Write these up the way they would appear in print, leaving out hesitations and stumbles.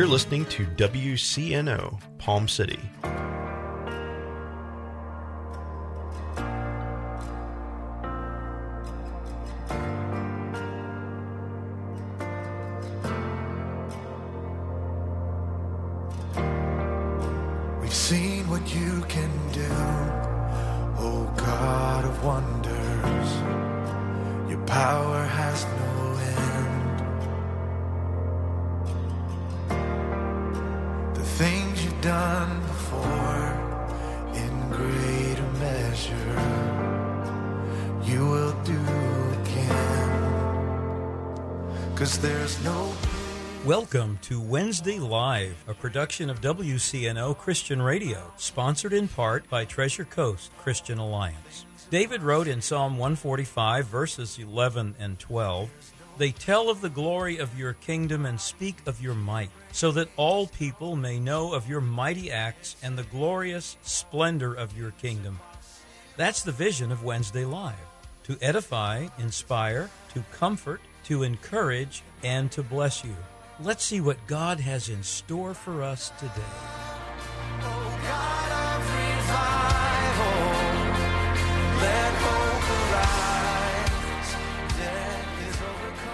You're listening to WCNO, Palm City. We've seen what you can do, oh God of wonders. Your power has no end. The things you've done before, in greater measure, you will do again. 'Cause there's no... Welcome to Wednesday Live, a production of WCNO Christian Radio, sponsored in part by Treasure Coast Christian Alliance. David wrote in Psalm 145, verses 11 and 12, "They tell of the glory of your kingdom and speak of your might, so that all people may know of your mighty acts and the glorious splendor of your kingdom." That's the vision of Wednesday Live, to edify, inspire, to comfort, to encourage, and to bless you. Let's see what God has in store for us today. Oh God of revival, let hope arise. Death is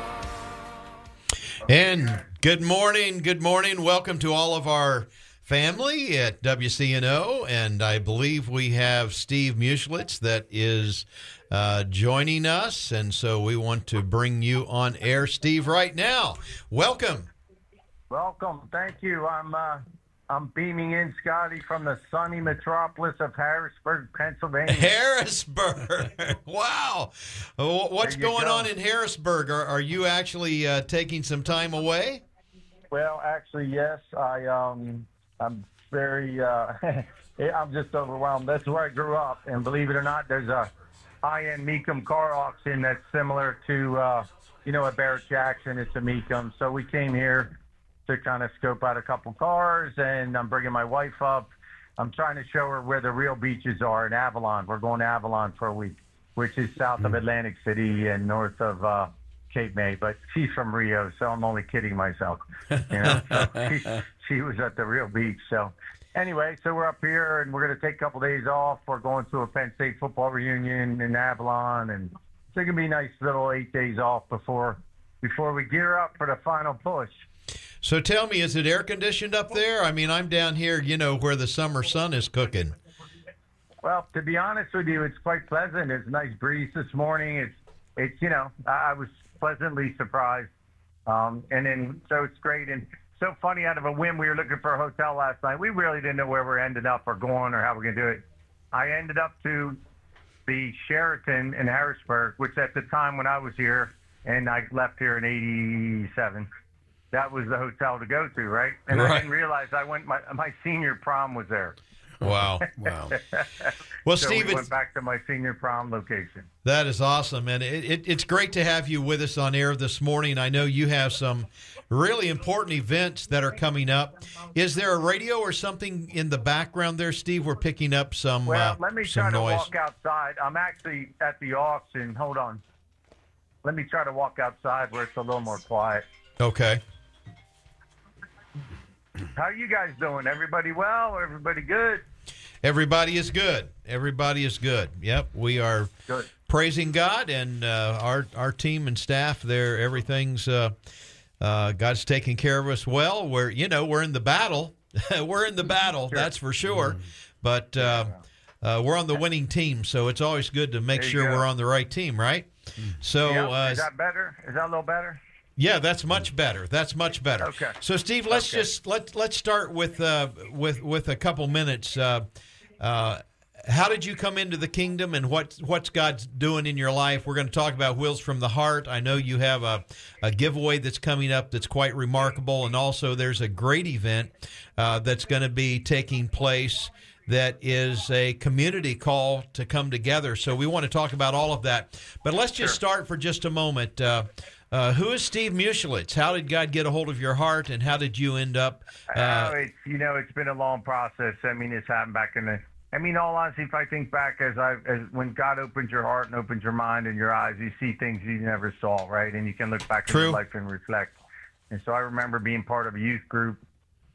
overcome. And good morning. Welcome to all of our family at WCNO. And I believe we have Steve Muschlitz that is joining us. And so we want to bring you on air, Steve, right now. Welcome. Welcome. Thank you. I'm beaming in, Scotty, from the sunny metropolis of Harrisburg, Pennsylvania. Harrisburg. Wow. What's going on in Harrisburg? Are you actually taking some time away? Well, actually, yes. I'm very. I'm just overwhelmed. That's where I grew up, and believe it or not, there's a high-end Mecum car auction that's similar to, a Barrett Jackson. It's a Mecum. So we came here to kind of scope out a couple cars, and I'm bringing my wife up. I'm trying to show her where the real beaches are in Avalon. We're going to Avalon for a week, which is south of Atlantic City and north of Cape May. But she's from Rio, so I'm only kidding myself. So she was at the real beach. So anyway, so we're up here, and we're going to take a couple days off. We're going to a Penn State football reunion in Avalon, and it's going to be a nice little 8 days off before we gear up for the final push. So tell me, is it air conditioned up there? I mean, I'm down here, where the summer sun is cooking. Well, to be honest with you, it's quite pleasant. It's a nice breeze this morning. It's I was pleasantly surprised. So it's great. And so funny, out of a whim, we were looking for a hotel last night. We really didn't know where we're ending up or going or how we're going to do it. I ended up to the Sheraton in Harrisburg, which at the time when I was here, and I left here in 87, that was the hotel to go to, right? And right. I didn't realize my senior prom was there. Wow. Well, So Steve, we went back to my senior prom location. That is awesome, and it's great to have you with us on air this morning. I know you have some really important events that are coming up. Is there a radio or something in the background there, Steve? We're picking up some Well, let me try to noise. walk outside. I'm actually at the auction. Hold on. Let me try to walk outside where it's a little more quiet. Okay. How are you guys doing? Everybody well? Everybody good? Everybody is good. Everybody is good. Yep, we are Good. praising God, and our team and staff there. Everything's God's taking care of us well. We're in the battle. We're in the battle. Sure. That's for sure. But we're on the winning team, so it's always good to make sure we're on the right team, right? So Yep. Is that better? Is that a little better? Yeah, that's much better. Okay. So, Steve, let's start with a couple minutes. How did you come into the kingdom, and what's God's doing in your life? We're going to talk about Wheels from the Heart. I know you have a giveaway that's coming up that's quite remarkable, and also there's a great event that's going to be taking place that is a community call to come together. So we want to talk about all of that. But let's just start for just a moment. Who is Steve Muschlitz? How did God get a hold of your heart, and how did you end up? It's been a long process. I mean, it's happened back in the. I mean, all honesty, if I think back as when God opens your heart and opens your mind and your eyes, you see things you never saw, right? And you can look back in your life and reflect. And so I remember being part of a youth group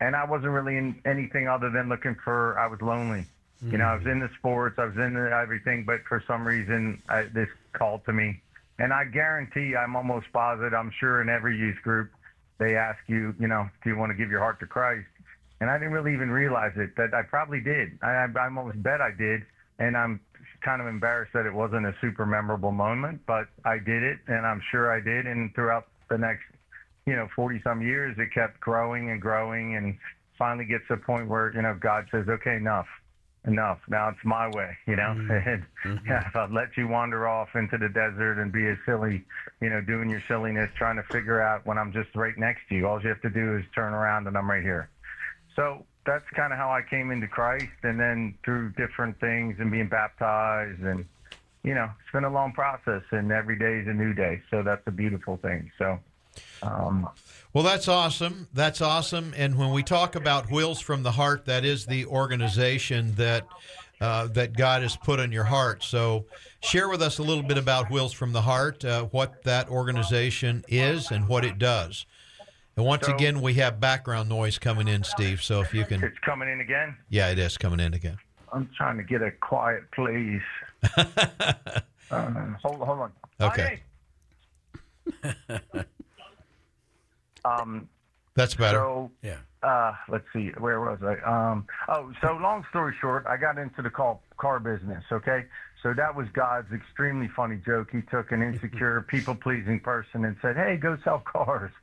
And I wasn't really in anything other than I was lonely. You know, I was in the sports, I was in everything, but for some reason, this called to me. And I guarantee, I'm almost positive, I'm sure in every youth group, they ask you, you know, do you want to give your heart to Christ? And I didn't really even realize it, that I probably did. I almost bet I did. And I'm kind of embarrassed that it wasn't a super memorable moment, but I did it, and I'm sure I did. And throughout the next, 40-some years, it kept growing and growing, and finally gets to a point where, God says, okay, enough. Now it's my way, and if I let you wander off into the desert and be a silly, doing your silliness, trying to figure out when I'm just right next to you, all you have to do is turn around and I'm right here. So that's kind of how I came into Christ, and then through different things and being baptized, and, it's been a long process, and every day is a new day. So that's a beautiful thing. So, well, that's awesome. That's awesome. And when we talk about Wheels from the Heart, that is the organization that that God has put on your heart. So share with us a little bit about Wheels from the Heart, what that organization is and what it does. And once again, we have background noise coming in, Steve. So if you can... It's coming in again? Yeah, it is coming in again. I'm trying to get a quiet place. Hold on. Okay. Honey. That's better. So, let's see, where was I? So long story short, I got into the car business, okay? So that was God's extremely funny joke. He took an insecure, people-pleasing person and said, hey, go sell cars.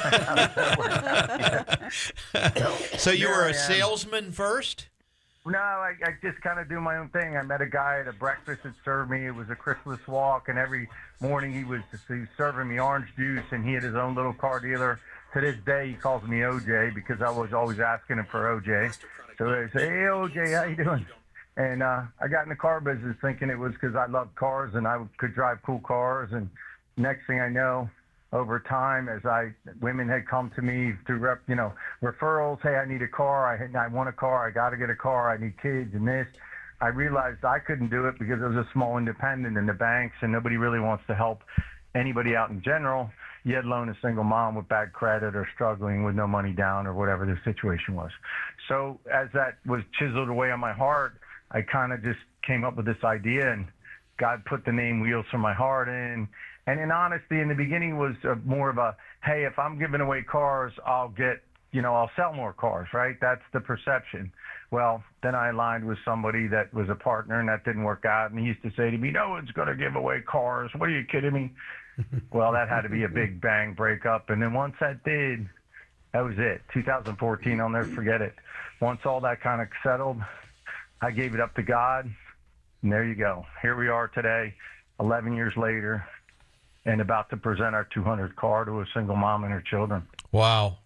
So you were a salesman first? No, I just kind of do my own thing. I met a guy at a breakfast that served me. It was a Christmas walk, and every morning he was serving me orange juice, and he had his own little car dealer. To this day, he calls me OJ because I was always asking him for OJ. So they say, hey, OJ, how you doing? And I got in the car business thinking it was because I loved cars and I could drive cool cars. And next thing I know, over time, as women had come to me through referrals, hey, I need a car, I want a car, I got to get a car, I need kids and this. I realized I couldn't do it because it was a small independent in the banks, and nobody really wants to help anybody out in general, yet alone a single mom with bad credit or struggling with no money down or whatever the situation was. So as that was chiseled away on my heart, I kind of just came up with this idea, and God put the name Wheels from my Heart in. And in honesty, in the beginning was more of a, hey, if I'm giving away cars, I'll sell more cars, right? That's the perception. Well, then I aligned with somebody that was a partner, and that didn't work out. And he used to say to me, no one's going to give away cars. What are you kidding me? Well, that had to be a big bang breakup. And then once that did, that was it. 2014, I'll never forget it. Once all that kind of settled, I gave it up to God. And there you go. Here we are today, 11 years later, and about to present our 200th car to a single mom and her children. Wow.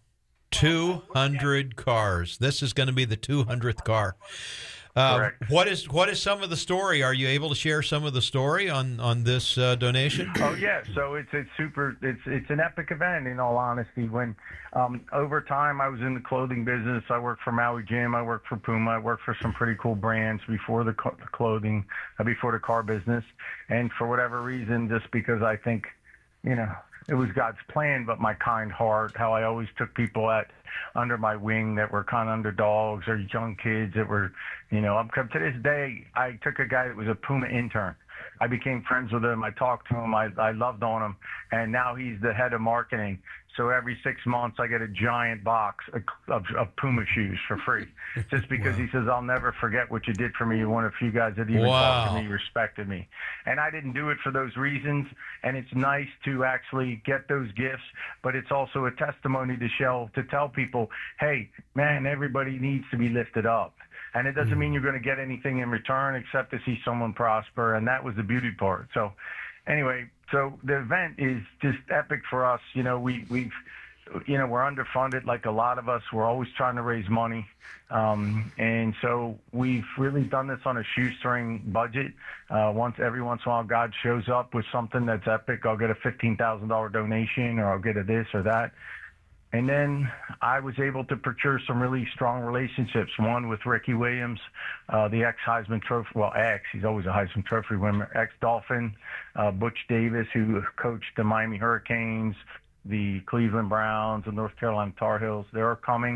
200 cars. This is going to be the 200th car. What is some of the story? Are you able to share some of the story on this donation? Oh yeah, so it's an epic event, in all honesty. When over time I was in the clothing business, I worked for Maui Jim, I worked for Puma, I worked for some pretty cool brands before the clothing, before the car business, and for whatever reason, just because I think, it was God's plan, but my kind heart, how I always took people under my wing that were kind of underdogs or young kids that were, to this day, I took a guy that was a Puma intern. I became friends with him. I talked to him. I loved on him. And now he's the head of marketing. So every 6 months, I get a giant box of Puma shoes for free, just because he says, I'll never forget what you did for me. You're one of the few guys that even talked to me, respected me. And I didn't do it for those reasons. And it's nice to actually get those gifts, but it's also a testimony to tell people, hey, man, everybody needs to be lifted up. And it doesn't mean you're going to get anything in return except to see someone prosper. And that was the beauty part. So anyway, so the event is just epic for us. We're underfunded like a lot of us. We're always trying to raise money. And so we've really done this on a shoestring budget. Every once in a while, God shows up with something that's epic. I'll get a $15,000 donation, or I'll get a this or that. And then I was able to procure some really strong relationships. One with Ricky Williams, the ex-Heisman Trophy, he's always a Heisman Trophy winner, ex-Dolphin, Butch Davis, who coached the Miami Hurricanes, the Cleveland Browns, the North Carolina Tar Heels. They're coming.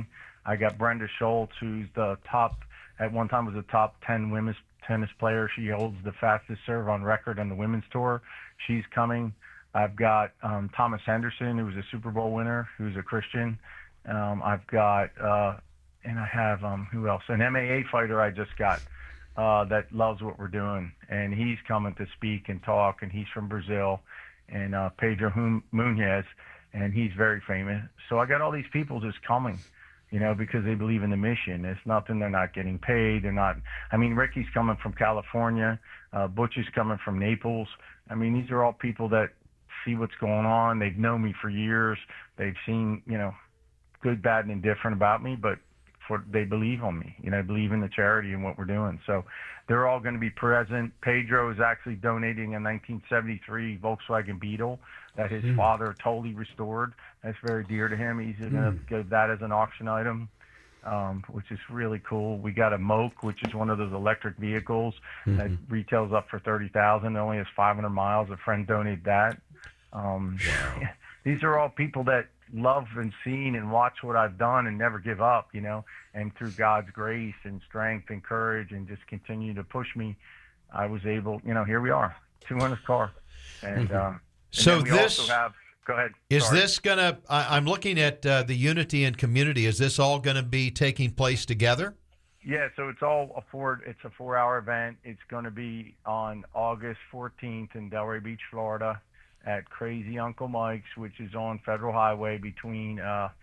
I got Brenda Schultz, who's at one time was the top 10 women's tennis player. She holds the fastest serve on record on the women's tour. She's coming. I've got Thomas Henderson, who was a Super Bowl winner, who's a Christian. I've got, and I have, who else? An MMA fighter I just got that loves what we're doing. And he's coming to speak and talk, and he's from Brazil. And Pedro Munez, and he's very famous. So I got all these people just coming, because they believe in the mission. It's nothing, they're not getting paid. They're not, Ricky's coming from California. Butch is coming from Naples. These are all people that see what's going on. They've known me for years. They've seen, good, bad, and indifferent about me, but they believe on me. Believe in the charity and what we're doing. So they're all going to be present. Pedro is actually donating a 1973 Volkswagen Beetle that his father totally restored. That's very dear to him. He's going to give that as an auction item, which is really cool. We got a Moke, which is one of those electric vehicles that retails up for $30,000. It only has 500 miles. A friend donated that. These are all people that love and seen and watch what I've done and never give up, and through God's grace and strength and courage and just continue to push me, I was able, here we are, 200th car. And, so and we this also have, go ahead. Is Sorry. this going to, I'm looking at the unity and community. Is this all going to be taking place together? Yeah, so it's a 4-hour event. It's going to be on August 14th in Delray Beach, Florida, at Crazy Uncle Mike's, which is on Federal Highway between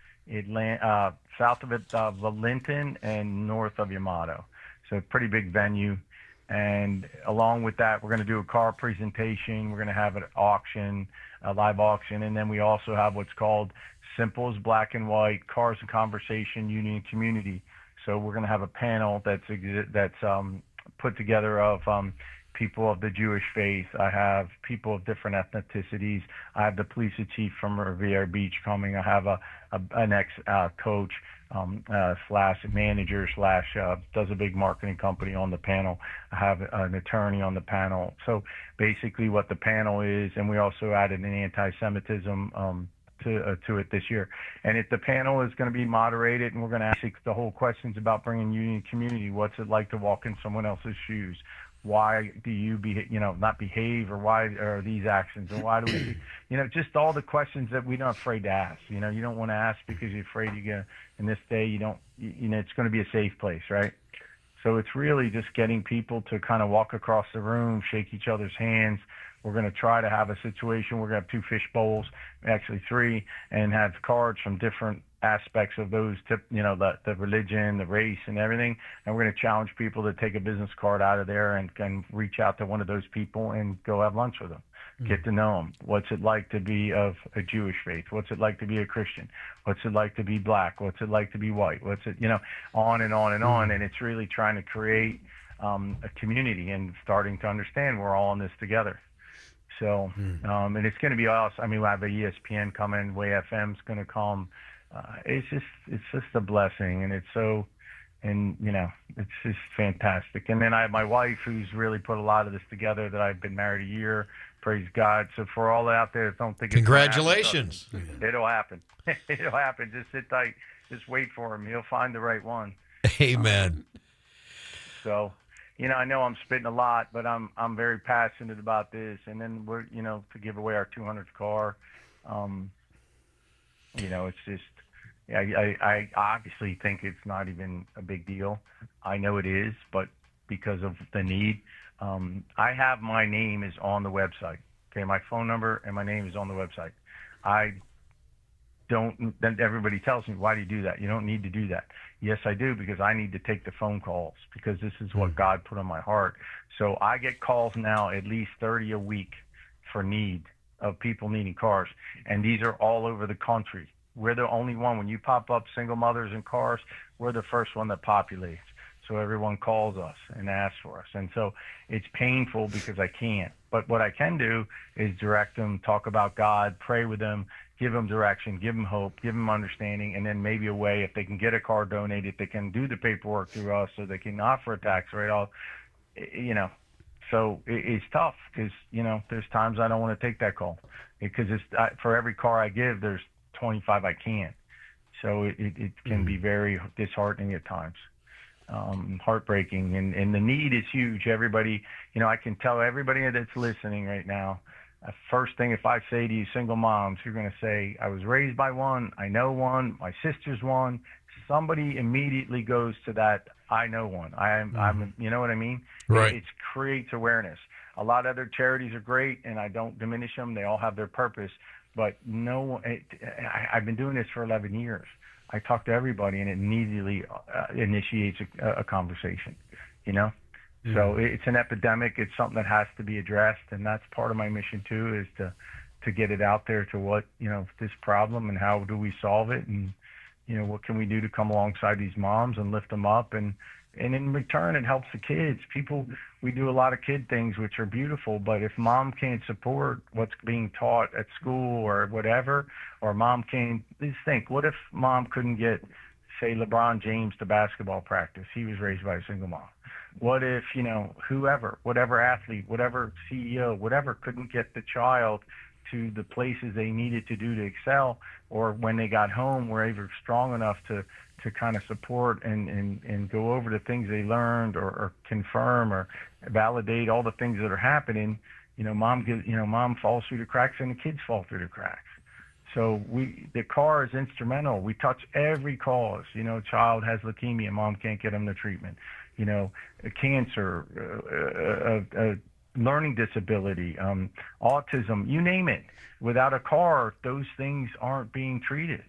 south of Valentin and north of Yamato. So a pretty big venue. And along with that, we're going to do a car presentation. We're going to have an auction, a live auction. And then we also have what's called Simple as Black and White, Cars and Conversation, Union and Community. So we're going to have a panel that's put together of people of the Jewish faith. I have people of different ethnicities. I have the police chief from Riviera Beach coming. I have an ex-coach slash manager slash does a big marketing company on the panel. I have an attorney on the panel. So basically what the panel is, and we also added an anti-Semitism to it this year. And the panel is going to be moderated, and we're going to ask the whole questions about bringing union community. What's it like to walk in someone else's shoes? Why do you not behave, or why are these actions, or why do we, just all the questions that we're not afraid to ask. You don't want to ask because you're afraid in this day, it's going to be a safe place, right? So it's really just getting people to kind of walk across the room, shake each other's hands. We're going to try to have a situation. We're going to have 2 fish bowls, actually 3, and have cards from different aspects of those, the religion, the race, and everything. And we're going to challenge people to take a business card out of there and reach out to one of those people and go have lunch with them, get to know them. What's it like to be of a Jewish faith? What's it like to be a Christian? What's it like to be black? What's it like to be white? What's it, on and on and on. And it's really trying to create a community and starting to understand we're all in this together. So, and it's going to be awesome. We'll have a ESPN coming, Way FM's going to come. It's just a blessing, and it's just fantastic. And then I have my wife, who's really put a lot of this together. That I've been married a year. Praise God. So for all out there that don't think congratulations, it'll happen. It'll happen. Just sit tight. Just wait for him. He'll find the right one. Amen. So. I know I'm spitting a lot, but I'm very passionate about this. And then we're, to give away our 200th car, it's just, I obviously think it's not even a big deal. I know it is, but because of the need, I have my name is on the website. Okay, my phone number and my name is on the website. Then everybody tells me, why do you do that? You don't need to do that. Yes, I do, because I need to take the phone calls, because this is what God put on my heart. So I get calls now, at least 30 a week, for need of people needing cars. And these are all over the country. We're the only one. When you pop up single mothers and cars, we're the first one that populates. So everyone calls us and asks for us. And so it's painful because I can't. But what I can do is direct them, talk about God, pray with them, give them direction, give them hope, give them understanding, and then maybe a way, if they can get a car donated, they can do the paperwork through us so they can offer a tax write-off, So it's tough because, there's times I don't want to take that call because for every car I give, there's 25 I can't. So it can be very disheartening at times, heartbreaking, and the need is huge. Everybody, I can tell everybody that's listening right now, first thing, if I say to you single moms, you're going to say, I was raised by one, I know one, my sister's one. Somebody immediately goes to that, I know one. I'm you know what I mean? Right. It creates awareness. A lot of other charities are great, and I don't diminish them. They all have their purpose. But I've been doing this for 11 years. I talk to everybody, and it immediately initiates a conversation, So it's an epidemic. It's something that has to be addressed, and that's part of my mission too, is to get it out there to what, this problem and how do we solve it, and what can we do to come alongside these moms and lift them up, and in return it helps the kids. We do a lot of kid things which are beautiful, but if mom can't support what's being taught at school or whatever, or mom can't, just think, what if mom couldn't get, say, LeBron James to basketball practice? He was raised by a single mom. What if, whoever, whatever athlete, whatever CEO, whatever, couldn't get the child to the places they needed to do to excel, or when they got home were ever strong enough to kind of support and go over the things they learned, or confirm or validate all the things that are happening. Mom falls through the cracks and the kids fall through the cracks. So the car is instrumental. We touch every cause. A child has leukemia, mom can't get them the treatment. A cancer, a learning disability, autism, you name it. Without a car, those things aren't being treated.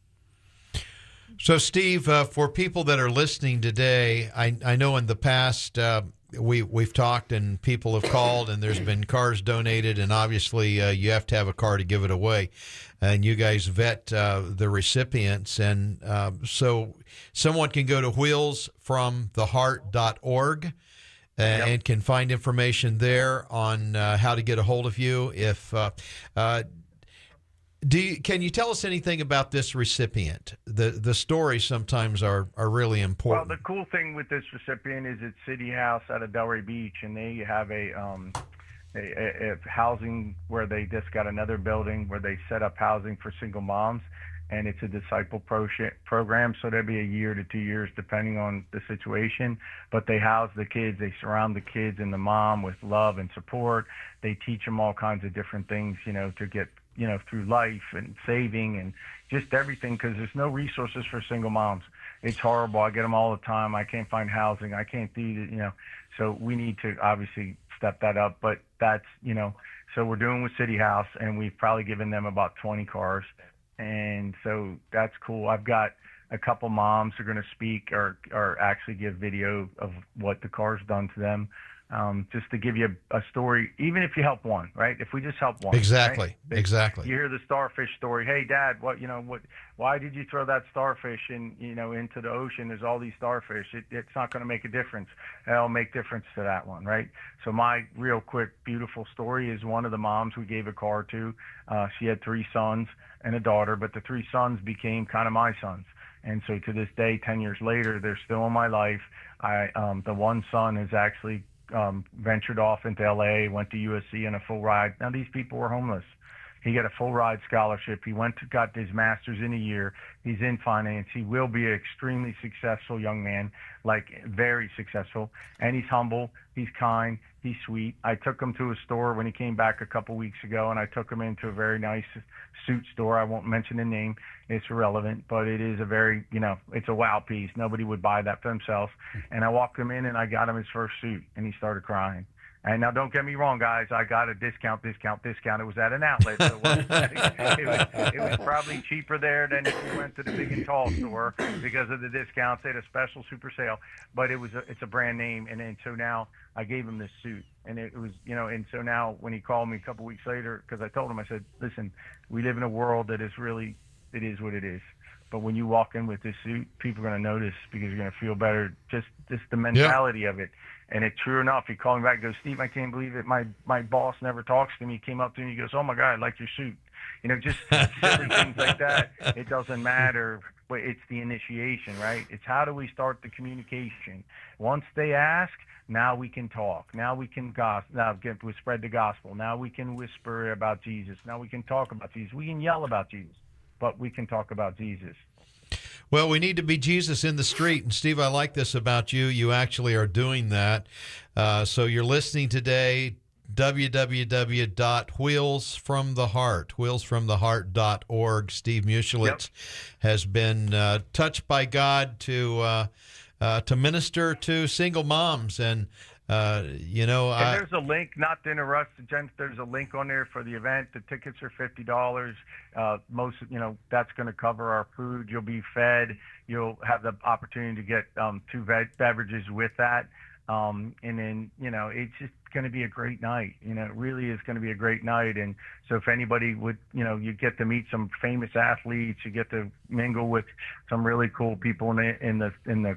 So, Steve, for people that are listening today, I know in the past we've talked and people have called and there's been cars donated, and obviously you have to have a car to give it away, and you guys vet the recipients, and so someone can go to wheelsfromtheheart.org and can find information there on how to get a hold of you. If can you tell us anything about this recipient? The stories sometimes are really important. Well, the cool thing with this recipient is it's City House out of Delray Beach, and they have a housing where they just got another building where they set up housing for single moms, and it's a disciple program, so there'll be a year to 2 years depending on the situation. But they house the kids, they surround the kids and the mom with love and support. They teach them all kinds of different things, to get through life and saving and just everything, because there's no resources for single moms. It's horrible. I get them all the time. I can't find housing. I can't do so we need to obviously step that up. But that's, so we're doing with City House, and we've probably given them about 20 cars. And so that's cool. I've got a couple moms who are going to speak or actually give video of what the car's done to them. Just to give you a story, even if you help one, right? If we just help one. Exactly. Right? Exactly. You hear the starfish story. Hey, Dad, why did you throw that starfish into the ocean? There's all these starfish. It's not going to make a difference. It'll make difference to that one, right? So my real quick, beautiful story is one of the moms we gave a car to. She had 3 sons and a daughter, but the 3 sons became kind of my sons. And so to this day, 10 years later, they're still in my life. The one son has actually ventured off into LA, went to USC on a full ride. Now, these people were homeless. He got a full ride scholarship. He got his master's in a year. He's in finance. He will be an extremely successful young man, like very successful. And he's humble. He's kind. He's sweet. I took him to a store when he came back a couple weeks ago, and I took him into a very nice suit store. I won't mention the name. It's irrelevant, but it is a very, it's a wow piece. Nobody would buy that for themselves. And I walked him in, and I got him his first suit, and he started crying. And now, don't get me wrong, guys. I got a discount. It was at an outlet. So it was probably cheaper there than if we went to the big and tall store because of the discounts. They had a special super sale. But it's a brand name. And so now I gave him this suit. And it was, and so now when he called me a couple weeks later, because I told him, I said, listen, we live in a world that is really, it is what it is. But when you walk in with this suit, people are going to notice because you're going to feel better. Just the mentality of it. And it's true enough. He called me back and goes, Steve, I can't believe it. My boss never talks to me. He came up to me. He goes, oh, my God, I like your suit. Just silly things like that. It doesn't matter. But it's the initiation, right? It's how do we start the communication? Once they ask, now we can talk. Now we can we spread the gospel. Now we can whisper about Jesus. Now we can talk about Jesus. We can yell about Jesus, but we can talk about Jesus. Well, we need to be Jesus in the street. And, Steve, I like this about you. You actually are doing that. So you're listening today, www.wheelsfromtheheart.org. Steve Muschelitz has been touched by God to minister to single moms. And, there's a link, not to interrupt, gents, there's a link on there for the event. The tickets are $50. That's going to cover our food. You'll be fed. You'll have the opportunity to get 2 beverages with that. And then, it's just going to be a great night. It really is going to be a great night. And so if anybody would, you get to meet some famous athletes, you get to mingle with some really cool people in the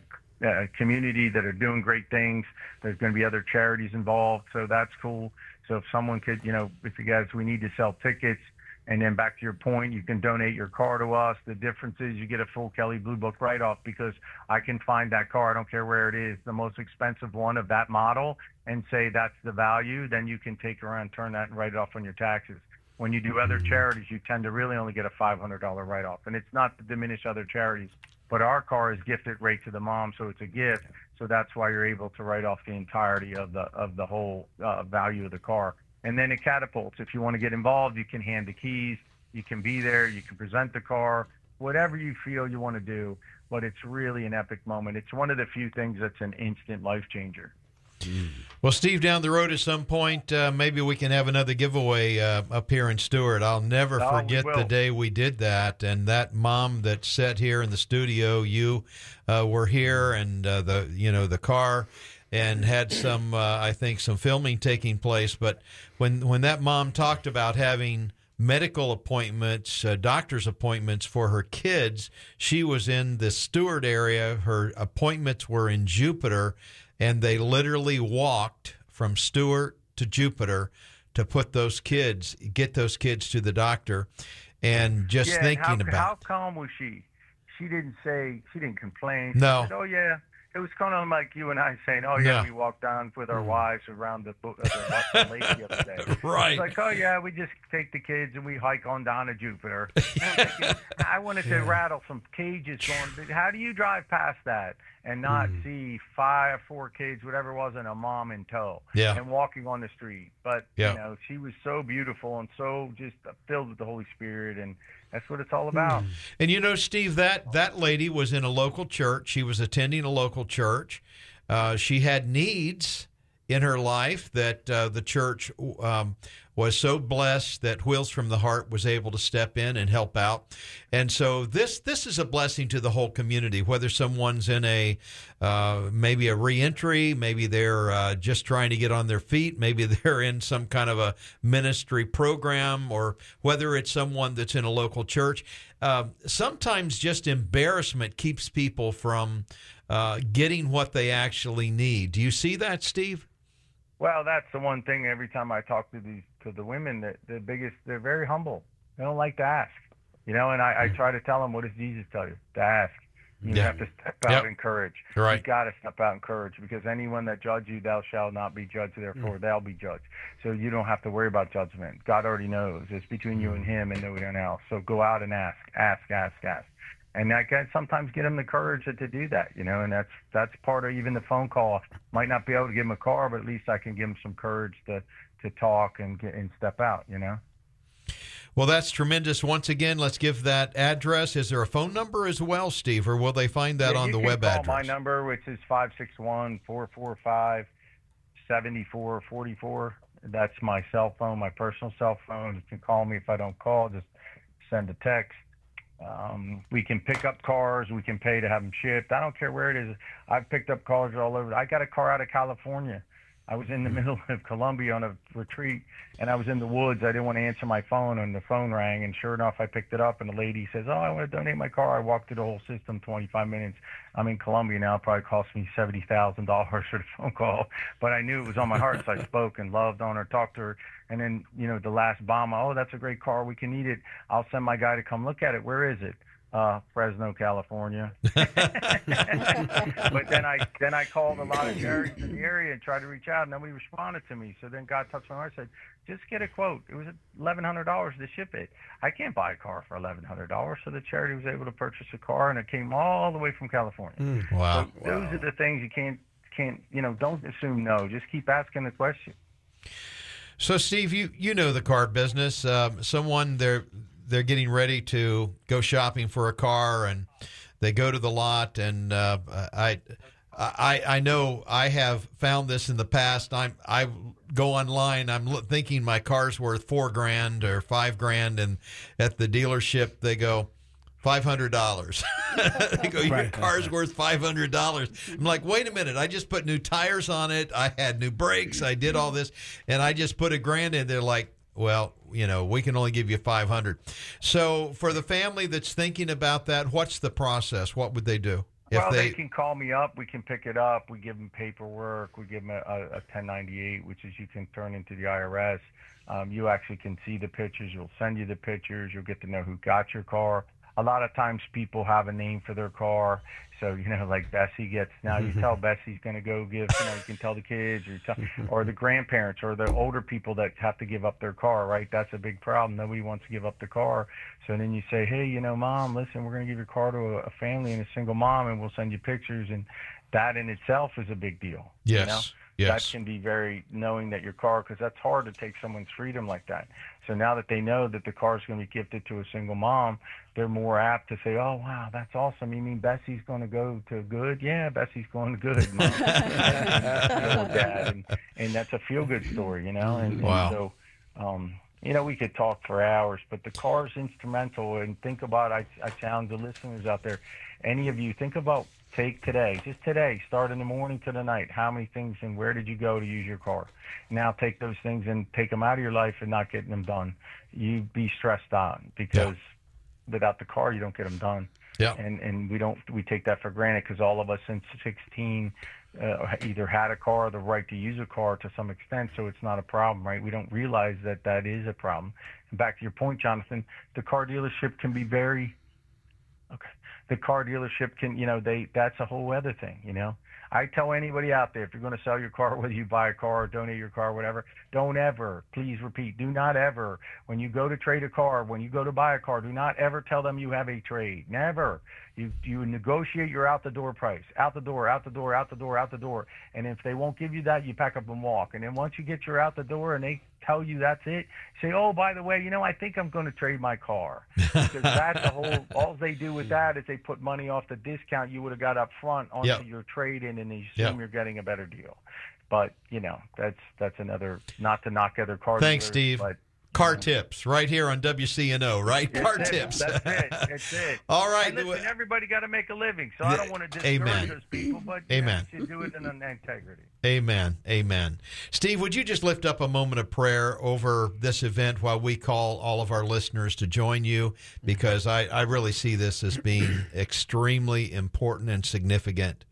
community that are doing great things. There's going to be other charities involved, so that's cool. So if someone could, if you guys, we need to sell tickets. And then back to your point, you can donate your car to us. The difference is you get a full Kelley Blue Book write-off, because I can find that car, I don't care where it is, the most expensive one of that model, and say that's the value. Then you can take around, turn that, and write it off on your taxes. When you do other charities, you tend to really only get a $500 write-off. And it's not to diminish other charities, but our car is gifted right to the mom, so it's a gift. So that's why you're able to write off the entirety of the whole value of the car. And then it catapults. If you want to get involved, you can hand the keys. You can be there. You can present the car. Whatever you feel you want to do. But it's really an epic moment. It's one of the few things that's an instant life changer. Well, Steve, down the road at some point, maybe we can have another giveaway up here in Stewart. I'll never forget the day we did that, and that mom that sat here in the studio, you were here, and the car, and had some, I think, some filming taking place. But when that mom talked about having medical appointments, doctor's appointments for her kids, she was in the Stewart area. Her appointments were in Jupiter. And they literally walked from Stewart to Jupiter to get those kids to the doctor. And just thinking about how calm was she? She didn't complain. No. She said, oh yeah. It was kind of like you and I saying, oh yeah, we walked down with our wives around the lake the other day. Right. It's like, oh yeah, we just take the kids and we hike on down to Jupiter. I wanted to rattle some cages going. How do you drive past that and not see 5, 4 kids, whatever it was, and a mom in tow, and walking on the street? But she was so beautiful and so just filled with the Holy Spirit, and that's what it's all about. And Steve, that lady was in a local church. She was attending a local church. She had needs in her life that the church was so blessed that Wheels from the Heart was able to step in and help out. And so this is a blessing to the whole community, whether someone's in maybe a reentry, maybe they're just trying to get on their feet, maybe they're in some kind of a ministry program, or whether it's someone that's in a local church. Sometimes just embarrassment keeps people from getting what they actually need. Do you see that, Steve? Well, that's the one thing. Every time I talk to the women, they're very humble. They don't like to ask, and I try to tell them, what does Jesus tell you? To ask. You have to step out in courage. Right. You got to step out in courage, because anyone that judge you, thou shalt not be judged, therefore they'll be judged. So you don't have to worry about judgment. God already knows. It's between you and him and no one else. So go out and ask. And I can sometimes get them the courage to do that, and that's part of even the phone call. Might not be able to give them a car, but at least I can give them some courage to talk and step out, Well, that's tremendous. Once again, let's give that address. Is there a phone number as well, Steve, or will they find that on the web address? You can call my number, which is 561-445-7444. That's my cell phone, my personal cell phone. You can call me if I don't call. Just send a text. We can pick up cars. We can pay to have them shipped. I don't care where it is. I've picked up cars all over. I got a car out of California. I was in the middle of Colombia on a retreat, and I was in the woods. I didn't want to answer my phone, and the phone rang, and sure enough, I picked it up, and the lady says, oh, I want to donate my car. I walked through the whole system, 25 minutes. I'm in Colombia now. It probably cost me $70,000 for the phone call, but I knew it was on my heart, so I spoke and loved on her, talked to her. And then, the last bomb, oh, that's a great car. We can eat it. I'll send my guy to come look at it. Where is it? Fresno, California. But then I called a lot of charities in the area and tried to reach out. Nobody responded to me. So then God touched my heart and said, just get a quote. It was $1,100 to ship it. I can't buy a car for $1,100. So the charity was able to purchase a car, and it came all the way from California. Wow. So those are the things you can't, don't assume no. Just keep asking the question. So, Steve, you know the car business. Someone they're getting ready to go shopping for a car, and they go to the lot, and I know I have found this in the past. I go online. I'm thinking my car's worth $4,000 or $5,000, and at the dealership they go $500. They go, your car's worth $500. I'm like, wait a minute. I just put new tires on it. I had new brakes. I did all this, and I just put $1,000 in. They're like, well, we can only give you $500. So for the family that's thinking about that, what's the process? What would they do? Well, they can call me up. We can pick it up. We give them paperwork. We give them a 1098, which is you can turn into the IRS. You actually can see the pictures. We'll send you the pictures. You'll get to know who got your car. A lot of times people have a name for their car. So, like Bessie gets, now you tell Bessie's going to go give, you can tell the kids or the grandparents or the older people that have to give up their car, right? That's a big problem. Nobody wants to give up the car. So then you say, hey, Mom, listen, we're going to give your car to a family and a single mom, and we'll send you pictures. And that in itself is a big deal. Yes. Yes. That can be very knowing that your car, because that's hard to take someone's freedom like that. So now that they know that the car is going to be gifted to a single mom, they're more apt to say, oh, wow, that's awesome. You mean Bessie's going to go to good? Yeah, Bessie's going to good, Mom. Dad. And that's a feel-good story, And, wow. And so, we could talk for hours, but the car is instrumental. And think about, I challenge the listeners out there, any of you, think about, take today, just today, start in the morning to the night. How many things and where did you go to use your car? Now take those things and take them out of your life and not getting them done. You'd be stressed out because without the car, you don't get them done. Yeah. And we take that for granted because all of us since 16 either had a car or the right to use a car to some extent, so it's not a problem, right? We don't realize that is a problem. And back to your point, Jonathan, the car dealership can be very the car dealership can, that's a whole other thing, I tell anybody out there, if you're going to sell your car, whether you buy a car or donate your car, whatever, don't ever, please repeat, do not ever, when you go to trade a car, when you go to buy a car, do not ever tell them you have a trade. Never. You negotiate your out the door price, out the door. And if they won't give you that, you pack up and walk. And then once you get your out the door and they tell you that's it, say, oh, by the way, I think I'm going to trade my car. Because that's the whole, all they do with that is they put money off the discount you would have got up front onto your trade-in, and they assume you're getting a better deal. But, that's another, not to knock other car Thanks, dealers, Steve. but Car tips right here on WCNO, right? Car tips. That's it. All right. And listen, everybody got to make a living, so I don't want to discourage those people, but you should do it in an integrity. Amen. Steve, would you just lift up a moment of prayer over this event while we call all of our listeners to join you? Because I really see this as being extremely important and significant.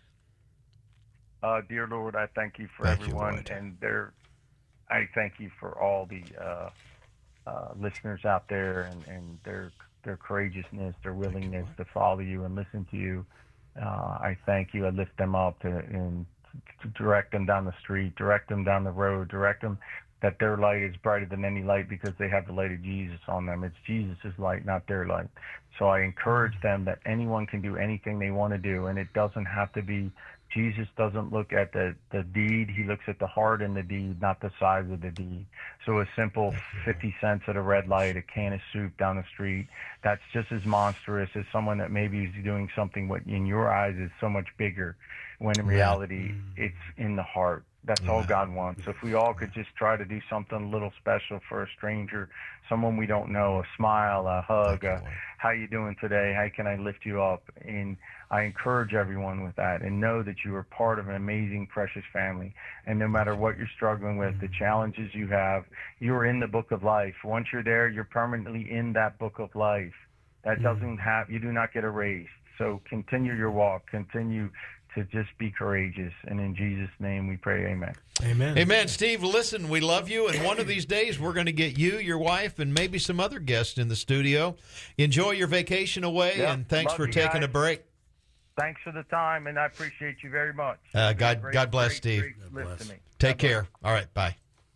Dear Lord, I thank you for everyone, and I thank you for all the listeners out there and their courageousness, their willingness to follow you and listen to you. I thank you. I lift them up and to direct them down the street, direct them down the road, direct them that their light is brighter than any light because they have the light of Jesus on them. It's Jesus' light, not their light. So I encourage them that anyone can do anything they want to do, and it doesn't have to be. Jesus doesn't look at the deed. He looks at the heart in the deed, not the size of the deed. So a simple 50 cents at a red light, a can of soup down the street, that's just as monstrous as someone that maybe is doing something what in your eyes is so much bigger, when in reality it's in the heart. That's all God wants. So if we all could just try to do something a little special for a stranger, someone we don't know, a smile, a hug, how you doing today? How can I lift you up? And I encourage everyone with that, and know that you are part of an amazing, precious family. And no matter what you're struggling with, the challenges you have, you're in the book of life. Once you're there, you're permanently in that book of life. That doesn't have, you do not get erased. So continue your walk, continue to just be courageous. And in Jesus' name we pray, amen. Amen. Amen. Steve, listen, we love you, and one of these days we're going to get you, your wife, and maybe some other guests in the studio. Enjoy your vacation away, Yep. and thanks Love for you taking guys. a break. Thanks for the time, and I appreciate you very much. God bless, Steve. Listen to me. Take care. All right, bye.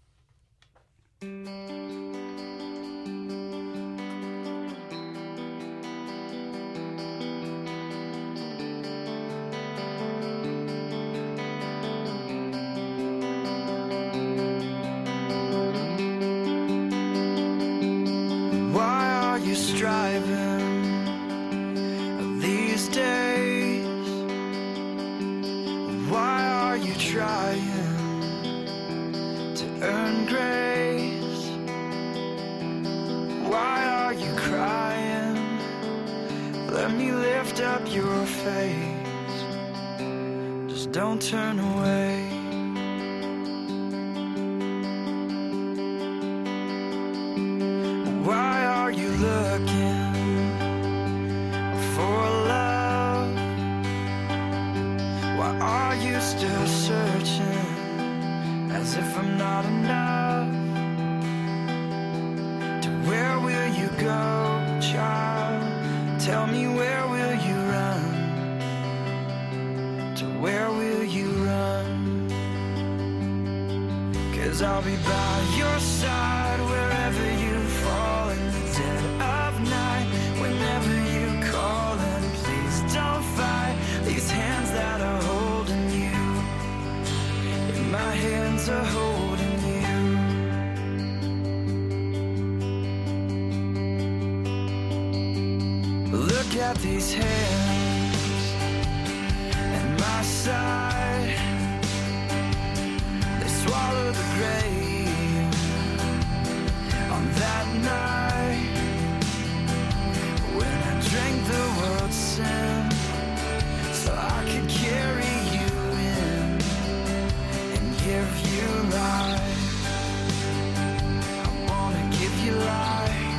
Why are you striving these days? Why are you trying to earn grace? Why are you crying? Let me lift up your face. Just don't turn away. Why are you looking for love? Why are you still searching as if I'm not enough? To where will you go, child? Tell me, where will you run? To where will you run? 'Cause I'll be by your side wherever you fall in the dead of night. Whenever you call, and please don't fight these hands that are holding you. If my hands are holding you. Look at these hands at my side. They swallow the grave on that night when I drank the world's sin so I could carry you in and give you life. I wanna give you life,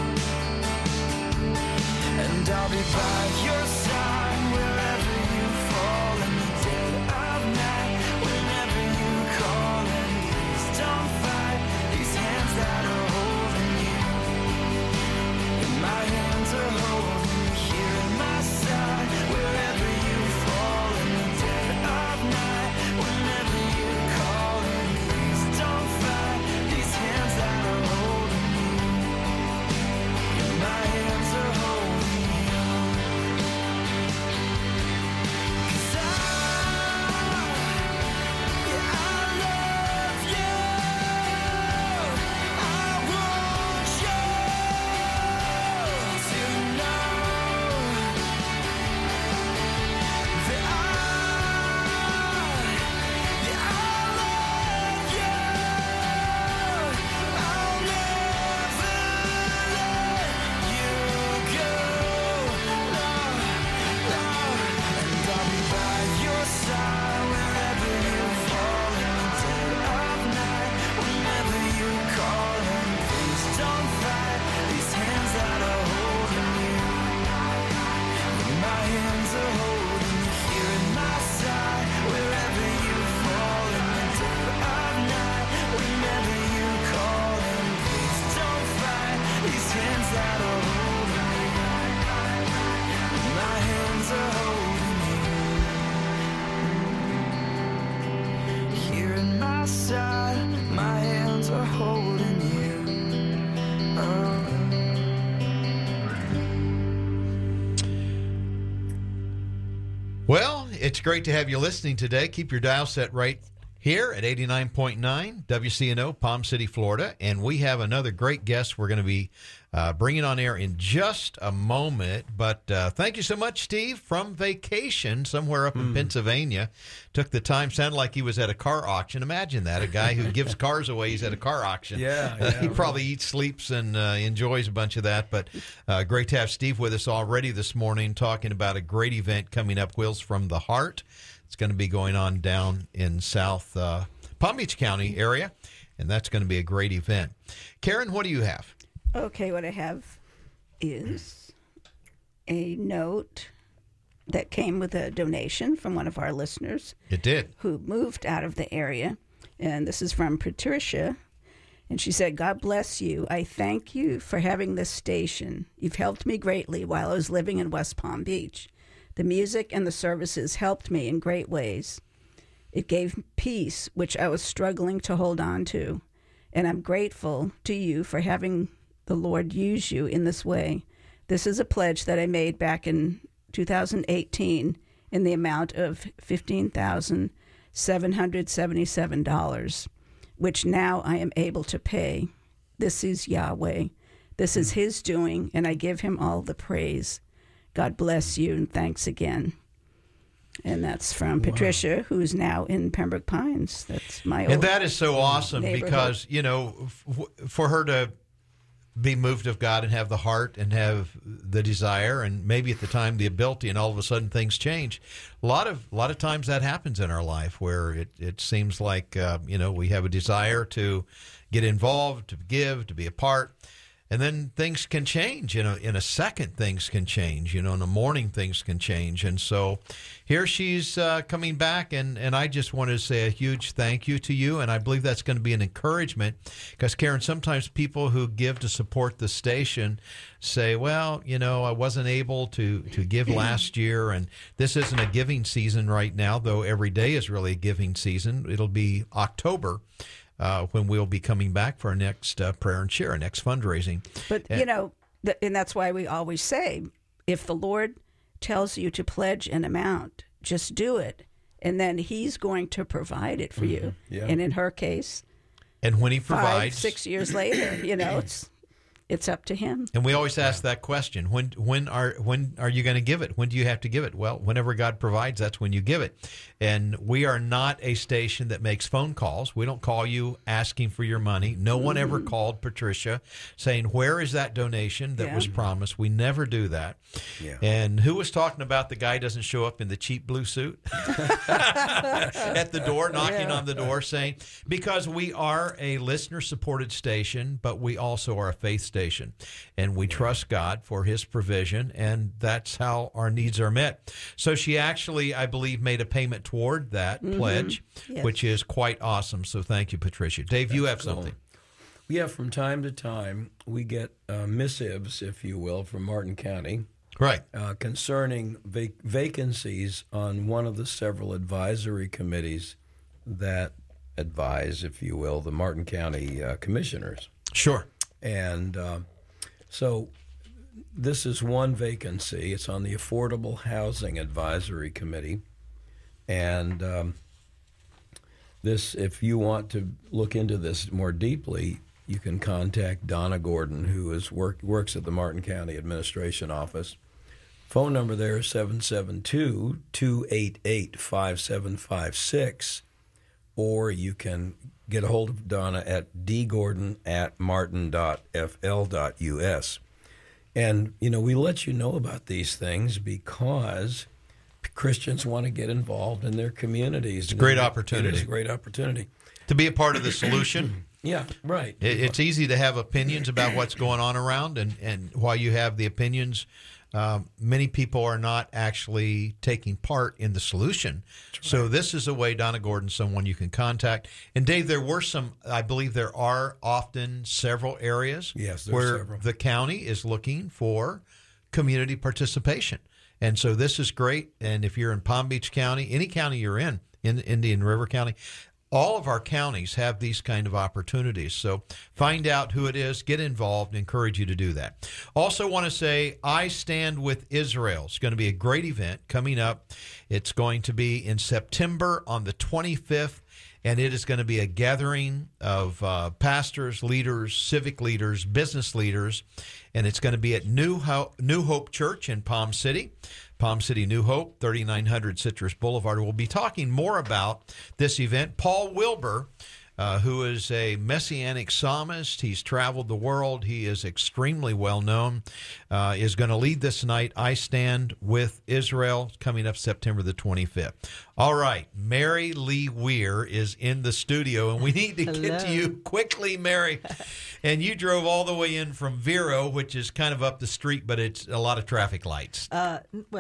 and I'll be by your side wherever you fall in the dead of night. Whenever you call, and please don't fight these hands that are holding you. And my hands are holding you here at my side. Wherever you fall in the dead of night. Whenever you call, and please don't fight these hands that are holding you. And my hands are holding you. 'Cause I love you. I want you to know that I love you. I'll never let you go. No, no. And I'll be by your side wherever you fall in the dead of night. Whenever you call, and please don't fight these hands that are holding you. My hands are holding you here at my side. Wherever you fall in the dead of night. Whenever you call, and please don't fight these hands that are holding you. My hands are holding you. Here at my side, my hands are holding you. Oh. Well, it's great to have you listening today. Keep your dial set right here at 89.9 WCNO, Palm City, Florida. And we have another great guest we're going to be bringing on air in just a moment. But thank you so much, Steve, from vacation somewhere up in Pennsylvania. Took the time, sounded like he was at a car auction. Imagine that, a guy who gives cars away, he's at a car auction. Yeah, He probably eats, sleeps, and enjoys a bunch of that. But great to have Steve with us already this morning, talking about a great event coming up, Wheels from the Heart. It's going to be going on down in South Palm Beach County area, and that's going to be a great event. Karen, what do you have? Okay, what I have is a note that came with a donation from one of our listeners It did. who moved out of the area. And this is from Patricia. And she said, God bless you. I thank you for having this station. You've helped me greatly while I was living in West Palm Beach. The music and the services helped me in great ways. It gave peace, which I was struggling to hold on to. And I'm grateful to you for having the Lord use you in this way. This is a pledge that I made back in 2018 in the amount of $15,777, which now I am able to pay. This is Yahweh. This is His doing, and I give Him all the praise. God bless you, and thanks again. And that's from Patricia, who's now in Pembroke Pines. That's my old And that is so awesome neighborhood. because, for her to be moved of God and have the heart and have the desire and maybe at the time the ability, and all of a sudden things change. A lot of times that happens in our life where it seems like, we have a desire to get involved, to give, to be a part. And then things can change. In a second, things can change. In a morning, things can change. And so here she's coming back, and I just wanted to say a huge thank you to you. And I believe that's going to be an encouragement because, Karen, sometimes people who give to support the station say, well, I wasn't able to give last year, and this isn't a giving season right now, though every day is really a giving season. It'll be October. When we'll be coming back for our next prayer and share, our next fundraising. But, and that's why we always say, if the Lord tells you to pledge an amount, just do it. And then He's going to provide it for you. Yeah. And in her case, and when He provides, 5-6 years later, it's up to Him. And we always ask that question: when are you going to give it? When do you have to give it? Well, whenever God provides, that's when you give it. And we are not a station that makes phone calls. We don't call you asking for your money. No one ever called Patricia saying, "Where is that donation that was promised?" We never do that. Yeah. And who was talking about the guy doesn't show up in the cheap blue suit at the door, knocking on the door, saying, because we are a listener-supported station, but we also are a faith station, and we trust God for His provision, and that's how our needs are met. So she actually, I believe, made a payment toward that pledge, Yes. which is quite awesome. So thank you, Patricia. Dave, you have something. Yeah, from time to time, we get missives, if you will, from Martin County Right. concerning vacancies on one of the several advisory committees that advise, if you will, the Martin County commissioners. Sure. And so this is one vacancy. It's on the Affordable Housing Advisory Committee. And this, if you want to look into this more deeply, you can contact Donna Gordon, who works at the Martin County Administration Office. Phone number there is 772-288-5756, or you can get a hold of Donna at dgordon@martin.fl.us. And, we let you know about these things because Christians want to get involved in their communities. It's a great opportunity. It is a great opportunity. To be a part of the solution. Yeah, right. It's easy to have opinions about what's going on around, and while you have the opinions, many people are not actually taking part in the solution. Right. So this is a way, Donna Gordon, someone you can contact. And Dave, I believe there are often several areas where several. The county is looking for community participation. And so this is great. And if you're in Palm Beach County, any county you're in Indian River County, all of our counties have these kind of opportunities. So find out who it is, get involved, and encourage you to do that. Also want to say, I Stand with Israel. It's going to be a great event coming up. It's going to be in September on the 25th, and it is going to be a gathering of pastors, leaders, civic leaders, business leaders, and it's going to be at New Hope Church in Palm City. Palm City, New Hope, 3900 Citrus Boulevard. We'll be talking more about this event. Paul Wilbur, who is a Messianic psalmist, he's traveled the world, he is extremely well known, is going to lead this night. I Stand with Israel, coming up September the 25th. All right, Mary Lee Weir is in the studio, and we need to get to you quickly, Mary. And you drove all the way in from Vero, which is kind of up the street, but it's a lot of traffic lights. Well,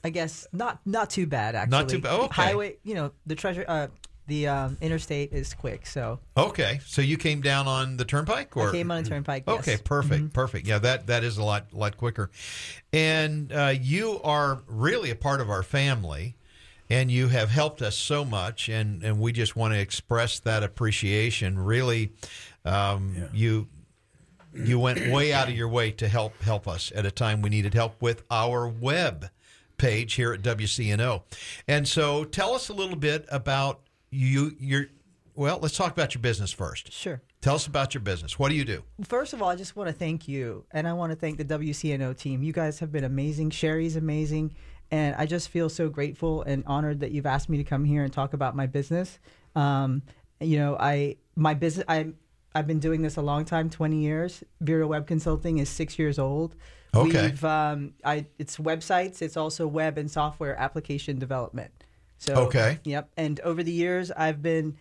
I guess not too bad actually. Not too bad. Okay. Highway, the interstate is quick, so Okay, so you came down on the turnpike, or I came on a turnpike. Yes. Okay, perfect, perfect. Yeah, that is a lot quicker. And you are really a part of our family, and you have helped us so much, and we just want to express that appreciation. Really, you went way out of your way to help us at a time we needed help with our web page here at WCNO. And so, tell us a little bit about well, let's talk about your business first. Sure. Tell us about your business. What do you do? First of all, I just want to thank you, and I want to thank the WCNO team. You guys have been amazing. Sherry's amazing, and I just feel so grateful and honored that you've asked me to come here and talk about my business. I've been doing this a long time, 20 years. Vero Web Consulting is 6 years old. Okay. It's websites. It's also web and software application development. So, okay. Yep. And over the years, I've been,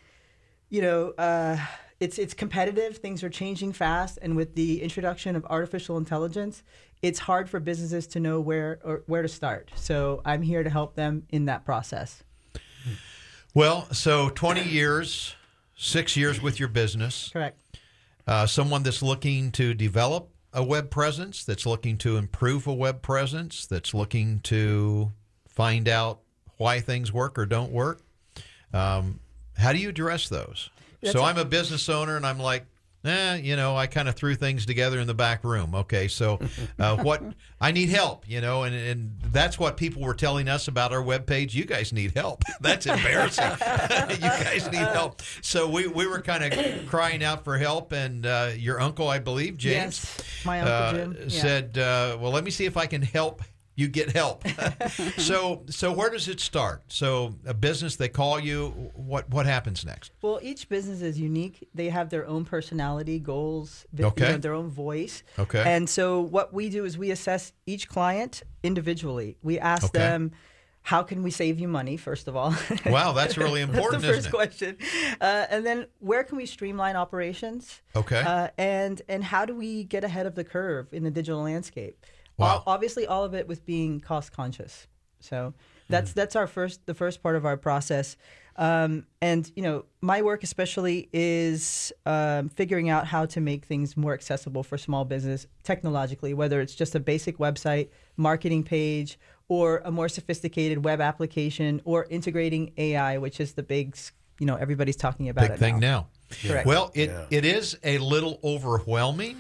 it's competitive. Things are changing fast, and with the introduction of artificial intelligence, it's hard for businesses to know where to start. So I'm here to help them in that process. Well, so 20 years, 6 years with your business. Correct. Someone that's looking to develop a web presence, that's looking to improve a web presence, that's looking to find out why things work or don't work. How do you address those? So I'm a business owner, and I'm like, I kind of threw things together in the back room. Okay, so what I need help, and that's what people were telling us about our webpage. You guys need help. That's embarrassing. You guys need help. So we were kind of crying out for help, and your uncle, I believe, James, yes, my Uncle Jim, said, well, let me see if I can help you get help. So where does it start? So a business, they call you. What happens next? Well, each business is unique. They have their own personality, goals, their own voice. Okay. And so what we do is we assess each client individually. We ask them, how can we save you money, first of all? Wow, that's really important, that's the isn't it? first question. And then where can we streamline operations? Okay. And how do we get ahead of the curve in the digital landscape? Wow. Obviously, all of it with being cost conscious. So that's the first part of our process. And my work especially is figuring out how to make things more accessible for small business technologically, whether it's just a basic website, marketing page, or a more sophisticated web application, or integrating AI, which is the big, everybody's talking about big thing now. Correct. Well, it is a little overwhelming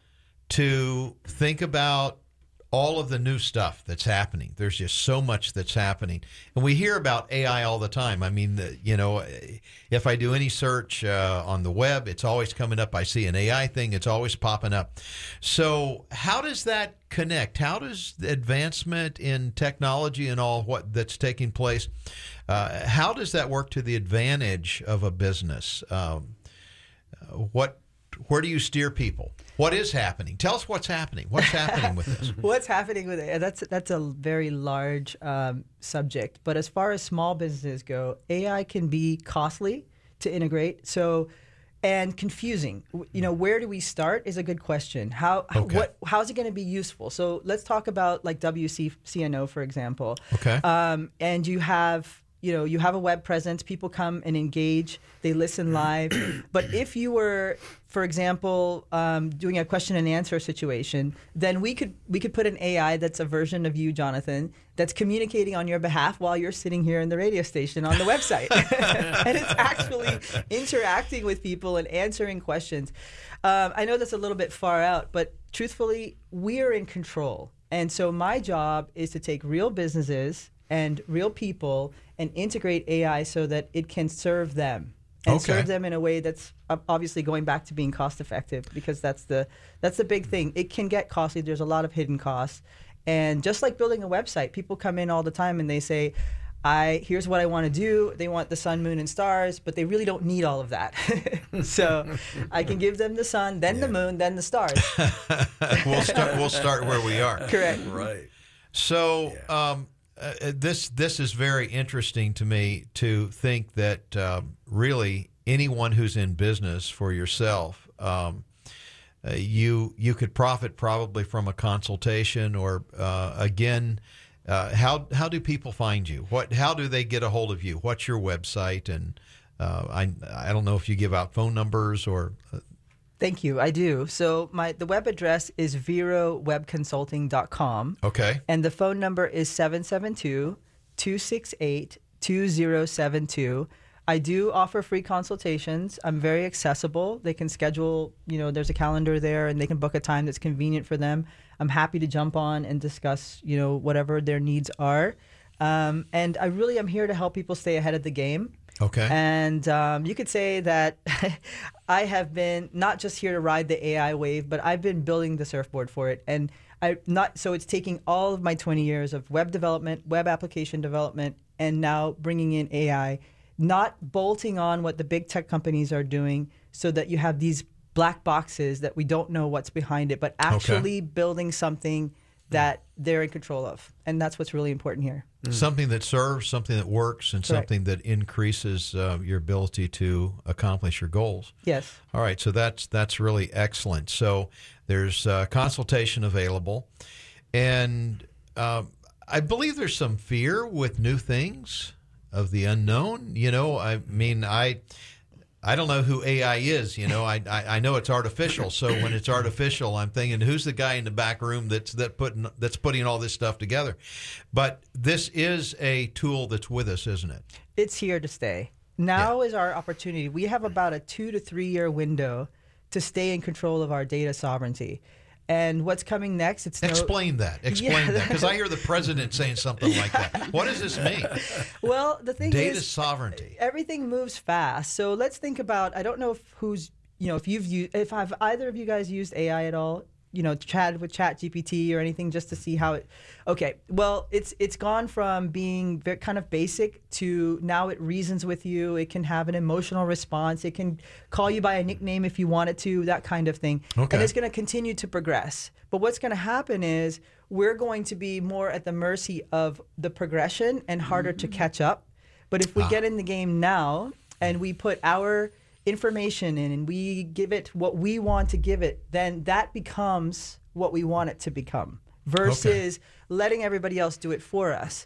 to think about all of the new stuff that's happening. There's just so much that's happening. And we hear about AI all the time. I mean, if I do any search on the web, it's always coming up. I see an AI thing, it's always popping up. So how does that connect? How does the advancement in technology and all what that's taking place, how does that work to the advantage of a business? Where do you steer people? What is happening? Tell us what's happening. What's happening with this? What's happening with it? That's a very large subject. But as far as small businesses go, AI can be costly to integrate. And confusing. Where do we start is a good question. How's it going to be useful? So let's talk about like WCNO, for example. Okay. And you have a web presence. People come and engage. They listen live. But if you were, for example, doing a question and answer situation, then we could put an AI that's a version of you, Jonathan, that's communicating on your behalf while you're sitting here in the radio station on the website. And it's actually interacting with people and answering questions. I know that's a little bit far out, but truthfully, we are in control. And so my job is to take real businesses and real people and integrate AI so that it can serve them and serve them in a way that's obviously going back to being cost effective, because that's the big thing. It can get costly. There's a lot of hidden costs. And just like building a website, people come in all the time and they say, here's what I want to do. They want the sun, moon, and stars, but they really don't need all of that. So I can give them the sun, then the moon, then the stars. We'll start where we are. Correct. Right. So this is very interesting to me, to think that really anyone who's in business for yourself, you could profit probably from a consultation, or again, how do people find you? How do they get a hold of you? What's your website? And I don't know if you give out phone numbers or. Thank you. I do. So the web address is verowebconsulting.com. Okay. And the phone number is 772-268-2072. I do offer free consultations. I'm very accessible. They can schedule, there's a calendar there, and they can book a time that's convenient for them. I'm happy to jump on and discuss, whatever their needs are. And I really am here to help people stay ahead of the game. Okay. And you could say that I have been not just here to ride the AI wave, but I've been building the surfboard for it. And so it's taking all of my 20 years of web development, web application development, and now bringing in AI, not bolting on what the big tech companies are doing so that you have these black boxes that we don't know what's behind it, but actually building something that they're in control of. And that's what's really important here. Something that serves, something that works, and Correct. something that increases your ability to accomplish your goals. Yes. All right, so that's really excellent. So there's consultation available, and I believe there's some fear with new things of the unknown. I don't know who AI is. I know it's artificial. So when it's artificial, I'm thinking, who's the guy in the back room that's putting all this stuff together? But this is a tool that's with us, isn't it? It's here to stay. Now is our opportunity. We have about a 2 to 3 year window to stay in control of our data sovereignty. And what's coming next? Explain that. Explain that, because I hear the president saying something like that. What does this mean? Well, the thing Data is, sovereignty. Everything moves fast. So let's think about. I don't know if either of you guys used AI at all. Chat with ChatGPT or anything, just to see how it. Okay, well, it's gone from being very kind of basic to now it reasons with you. It can have an emotional response. It can call you by a nickname if you want it to, that kind of thing. Okay. And it's going to continue to progress. But what's going to happen is we're going to be more at the mercy of the progression and harder to catch up. But if we get in the game now and we put our information in and we give it what we want to give it, then that becomes what we want it to become versus letting everybody else do it for us.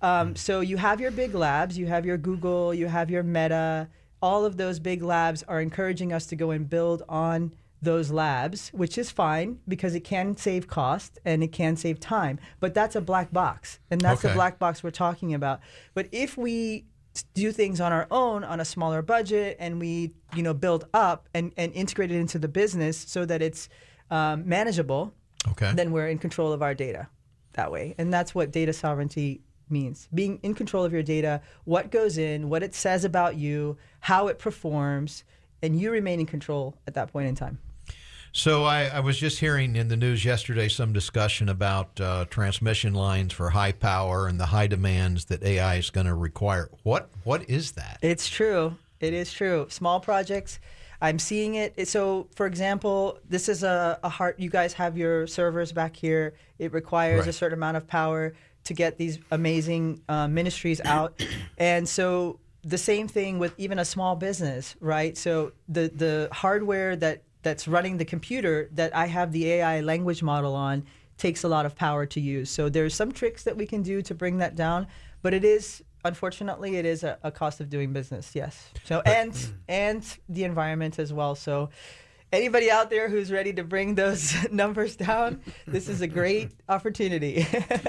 So you have your big labs, you have your Google, you have your Meta. All of those big labs are encouraging us to go and build on those labs, which is fine because it can save cost and it can save time. But that's a black box, and that's the black box we're talking about. But if we do things on our own on a smaller budget and we build up and integrate it into the business so that it's manageable, then we're in control of our data that way. And that's what data sovereignty means, being in control of your data, what goes in, what it says about you, how it performs, and you remain in control at that point in time. So I was just hearing in the news yesterday some discussion about transmission lines for high power and the high demands that AI is going to require. What is that? It's true. It is true. Small projects, I'm seeing it. So, for example, this is a hard. You guys have your servers back here. It requires a certain amount of power to get these amazing ministries out. And so the same thing with even a small business, right? So the hardware that's running the computer that I have the AI language model on takes a lot of power to use. So there's some tricks that we can do to bring that down, but unfortunately, it is a cost of doing business, yes. So and the environment as well. So anybody out there who's ready to bring those numbers down, this is a great opportunity.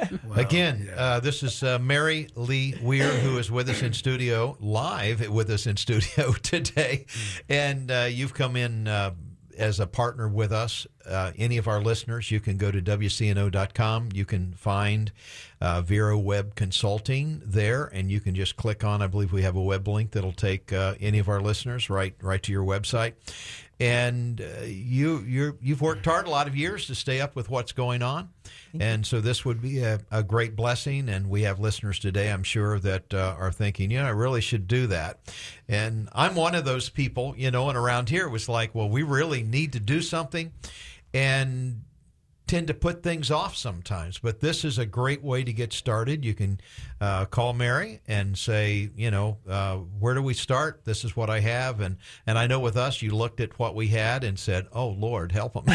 Again, this is Mary Lee Weir, who is with us in studio, live with us in studio today. And you've come in as a partner with us. Any of our listeners, you can go to WCNO.com. You can find Vero Web Consulting there, and you can just click on, I believe we have a web link that'll take any of our listeners right to your website. And you've worked hard a lot of years to stay up with what's going on. And so this would be a great blessing. And we have listeners today, I'm sure, that are thinking, I really should do that. And I'm one of those people, and around here it was like, well, we really need to do something. And tend to put things off sometimes, but this is a great way to get started. You can call Mary and say, where do we start? This is what I have. And I know with us, you looked at what we had and said, oh, Lord, help them.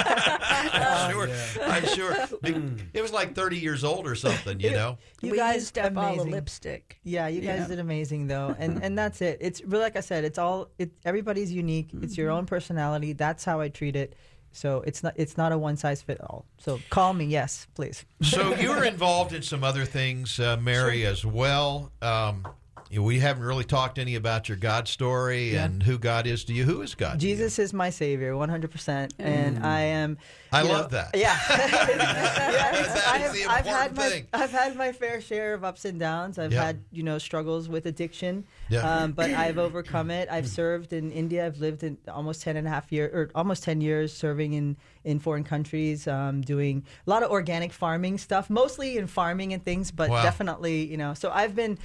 I'm sure. It was like 30 years old or something, you know. You We guys used up all the amazing. lipstick. Yeah, you guys Yeah. did amazing though, and that's it. It's really, like I said, everybody's unique. It's your own personality. That's how I treat it. So it's not a one size fit all. So call me, yes, please. So you're involved in some other things, Mary, as well. We haven't really talked any about your God story and who God is to you. Who is God? Jesus is my savior, 100%, and I am. I you know, love that. Yeah, That is the important thing. I've had my fair share of ups and downs. I've Yeah. had struggles with addiction, Yeah. but I've overcome it. I've served in India. I've lived in almost 10 years serving in foreign countries, doing a lot of organic farming stuff, mostly in farming and things, but Wow. definitely, So I've been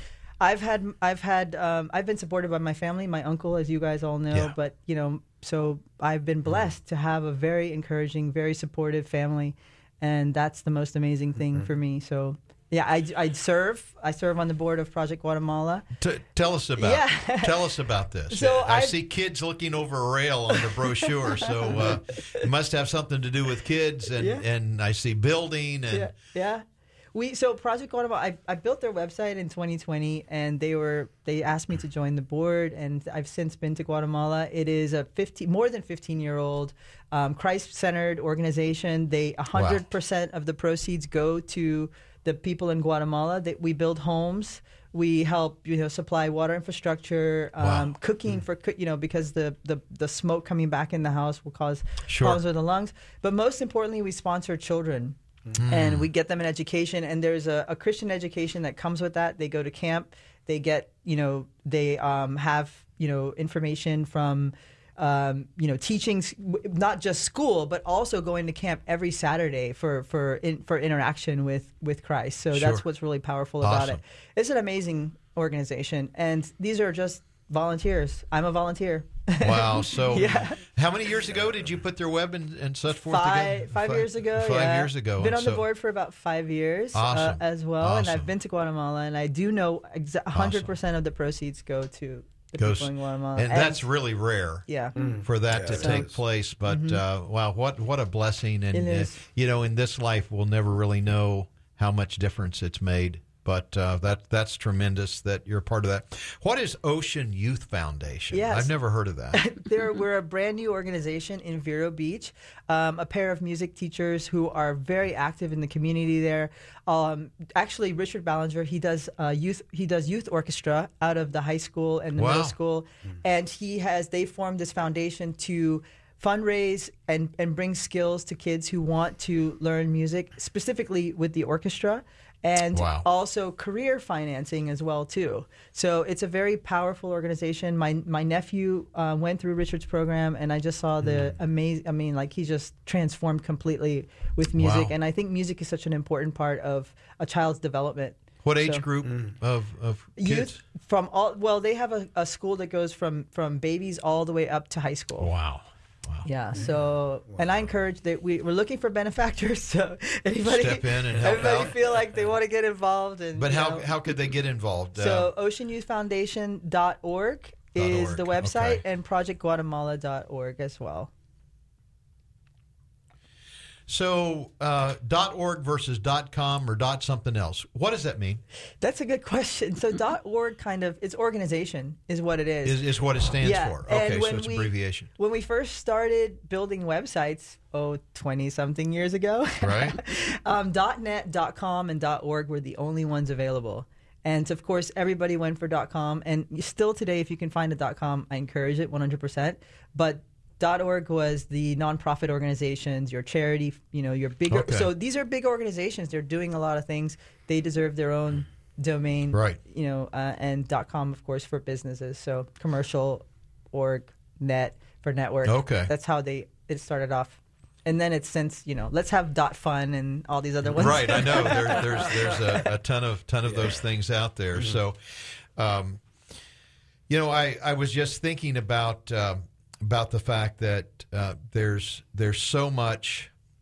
supported by my family, my uncle, as you guys all know, Yeah. but so I've been blessed to have a very encouraging, very supportive family, and that's the most amazing thing for me. So yeah, I serve on the board of Project Guatemala. Tell us about Yeah. tell us about this. So I I've- see kids looking over a rail on the brochure, so it must have something to do with kids, and I see building and Yeah. So Project Guatemala, I built their website in 2020, and they asked me to join the board, and I've since been to Guatemala. It is a more than 15-year-old Christ-centered organization. 100% of the proceeds go to the people in Guatemala. That we build homes. We help, supply water infrastructure, Wow. cooking for, because the smoke coming back in the house will cause Sure. problems with the lungs. But most importantly, we sponsor children. And we get them an education, and there's a Christian education that comes with that. They go to camp, they get, they have, information from, teachings, not just school, but also going to camp every Saturday for interaction with Christ. So Sure. that's what's really powerful about Awesome. it. It's an amazing organization, and these are just volunteers. I'm a volunteer. wow. So Yeah. how many years ago did you put their web and such forth again? 5 years ago. 5 yeah. years ago. Been And on the so- board for about 5 years Awesome. as well, and Awesome. I've been to Guatemala, and I do know 100% of the proceeds go to the Goes- people in Guatemala, and that's really rare. yeah. For that to it take is. place, but wow, what a blessing! And It is. in this life, we'll never really know how much difference it's made. But that's tremendous that you're a part of that. What is Ocean Youth Foundation? Yes. I've never heard of that. We're a brand new organization in Vero Beach, a pair of music teachers who are very active in the community there. Actually, Richard Ballinger, he does youth orchestra out of the high school and the Wow. middle school, and they formed this foundation to fundraise and bring skills to kids who want to learn music, specifically with the orchestra. And Wow. also career financing as well too. So it's a very powerful organization. My nephew went through Richard's program, and I just saw the amazing. I mean, like, he just transformed completely with music. Wow. And I think music is such an important part of a child's development. What age So- group of kids? Youth from all. Well, they have a school that goes from babies all the way up to high school. Wow. Yeah. So, and I encourage that we're looking for benefactors. So anybody Step in and help everybody out. feel like they want to get involved. And But you how know. how could they get involved? So oceanyouthfoundation.org is .org, the website, okay. and projectguatemala.org as well. So .org versus .com or .something else. What does that mean? That's a good question. So .org it's organization is what it is. Is what it stands Yeah, for. and Okay, so when it's we- abbreviation. When we first started building websites, 20-something years ago, Right. .net, .com, and .org were the only ones available. And of course, everybody went for .com. And still today, if you can find a .com, I encourage it 100%. But .org was the nonprofit organizations, your charity, your bigger. Okay. So these are big organizations. They're doing a lot of things. They deserve their own domain. Right. And .com, of course, for businesses. So commercial, org, net for network. Okay. That's how it started off. And then it's since, let's have .fun and all these other ones. Right, I know. There's a ton of those things out there. Mm-hmm. So, I was just thinking about the fact that there's so much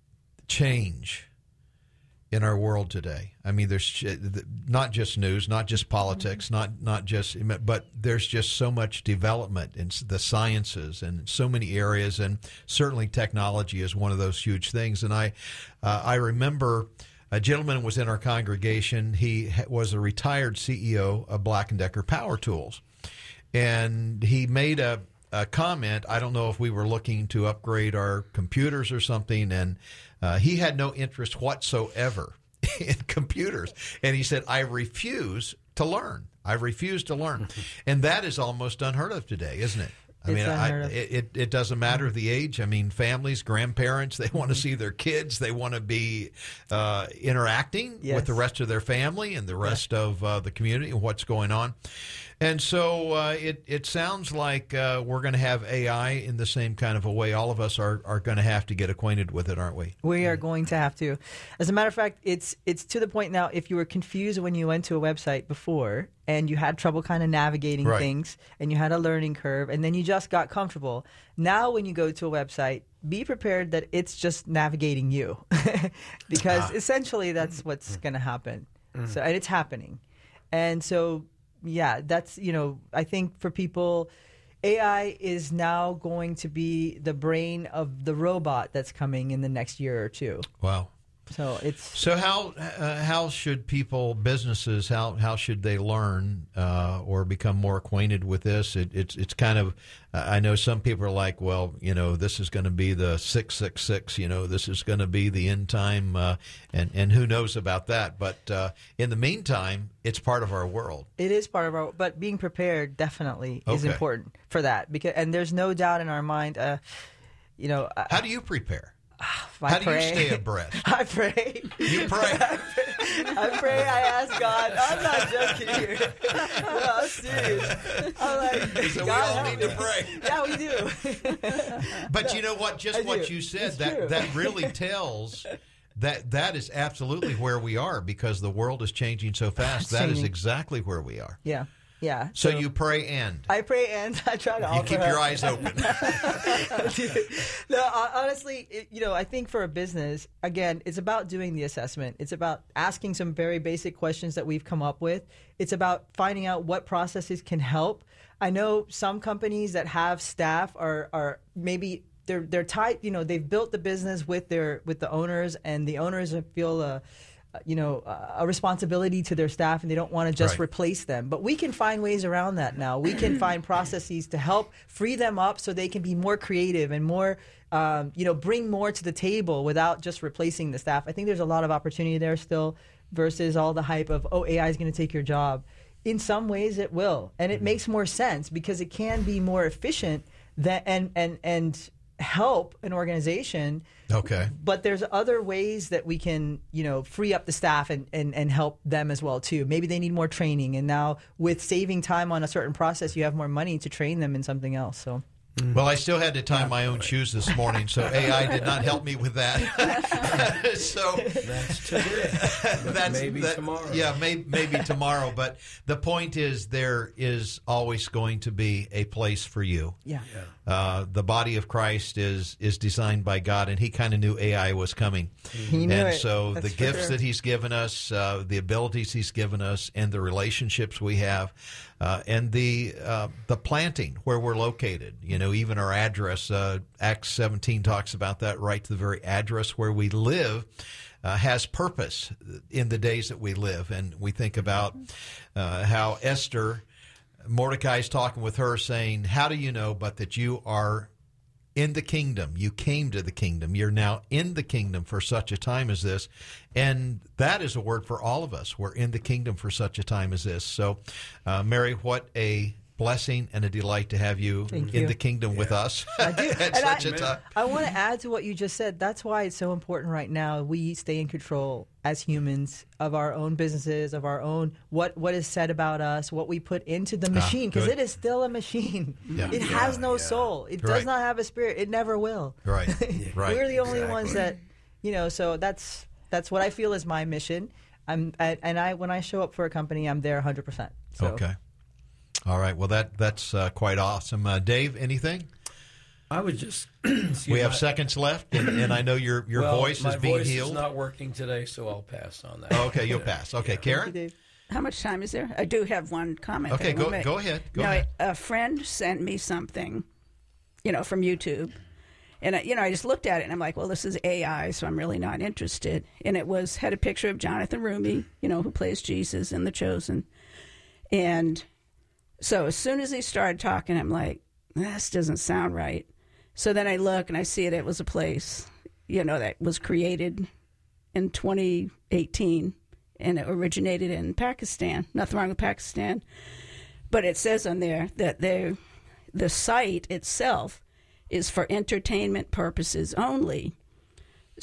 change in our world today. I mean, there's not just news, not just politics, not just, but there's just so much development in the sciences and so many areas, and certainly technology is one of those huge things. And I remember a gentleman was in our congregation. He was a retired CEO of Black & Decker Power Tools, and he made a comment. I don't know if we were looking to upgrade our computers or something, and he had no interest whatsoever in computers. And he said, I refuse to learn. I refuse to learn. And that is almost unheard of today, isn't it? I mean, it doesn't matter the age. I mean, families, grandparents, they want to see their kids. They want to be interacting with the rest of their family and the rest of the community and what's going on. And so it sounds like we're going to have AI in the same kind of a way. All of us are going to have to get acquainted with it, aren't we? We are going to have to. As a matter of fact, it's to the point now, if you were confused when you went to a website before and you had trouble kind of navigating things and you had a learning curve and then you just got comfortable, now when you go to a website, be prepared that it's just navigating you because essentially that's what's going to happen. So, and it's happening. And so, yeah, that's, I think for people, AI is now going to be the brain of the robot that's coming in the next year or two. Wow. So how should people, businesses, how should they learn or become more acquainted with this? It's kind of, I know some people are like, well, this is going to be the 666, this is going to be the end time, and who knows about that? But in the meantime, it's part of our world. It is part of our, but being prepared definitely is important for that, and there's no doubt in our mind. How do you prepare? How do you stay abreast? I pray. You pray. I pray. I ask God. I'm not joking here. No, I'm serious. I'm like, so we God, all need to pray. Yeah, we do. But you know what? Just what you said, that really tells that is absolutely where we are, because the world is changing so fast. That is exactly where we are. Yeah. Yeah. So you pray and? I pray and I try to offer. You keep your eyes open. No, honestly, I think for a business, again, it's about doing the assessment. It's about asking some very basic questions that we've come up with. It's about finding out what processes can help. I know some companies that have staff are maybe they're tied. They've built the business with the owners, and the owners feel a responsibility to their staff, and they don't want to just replace them. But we can find ways around that now. We can find processes to help free them up so they can be more creative and more, bring more to the table without just replacing the staff. I think there's a lot of opportunity there still versus all the hype of, AI is going to take your job. In some ways it will. And it makes more sense because it can be more efficient and help an organization. Okay. But there's other ways that we can, free up the staff and help them as well too. Maybe they need more training, and now with saving time on a certain process, you have more money to train them in something else. So. Well, I still had to tie my own shoes this morning, so AI did not help me with that. So that's today. Maybe tomorrow. Yeah, maybe tomorrow. But the point is, there is always going to be a place for you. Yeah. The body of Christ is designed by God, and He kind of knew AI was coming. He knew and it. so That's the gifts that He's given us, the abilities He's given us, and the relationships we have, and the planting where we're located. Even our address. Acts 17 talks about that, right to the very address where we live. Has purpose in the days that we live. And we think about how Esther, Mordecai's talking with her saying, how do you know but that you are in the kingdom? You came to the kingdom. You're now in the kingdom for such a time as this. And that is a word for all of us. We're in the kingdom for such a time as this. So, Mary, what a blessing and a delight to have you in the kingdom with us. I do. At such a time. I want to add to what you just said. That's why it's so important right now we stay in control as humans of our own businesses, of our own what is said about us, what we put into the machine, because it is still a machine. Yeah. It has no soul. It does not have a spirit. It never will. Right. Right. We're the only ones that, so that's what I feel is my mission. When I show up for a company, I'm there 100%. So. Okay. All right. Well, that's quite awesome. Dave, anything? I would just. We have seconds left, and I know your voice is being My voice healed. is not working today, so I'll pass on that. Oh, okay, you'll pass. Okay, Thank you, Karen? Dave. How much time is there? I do have one comment. Okay, that I wanna go make. ahead. Go No, ahead. a friend sent me something, from YouTube. And, I just looked at it, and I'm like, well, this is AI, so I'm really not interested. And it had a picture of Jonathan Rumi, who plays Jesus in The Chosen. And so as soon as he started talking, I'm like, this doesn't sound right. So then I look, and I see it was a place, that was created in 2018, and it originated in Pakistan. Nothing wrong with Pakistan. But it says on there that the site itself is for entertainment purposes only.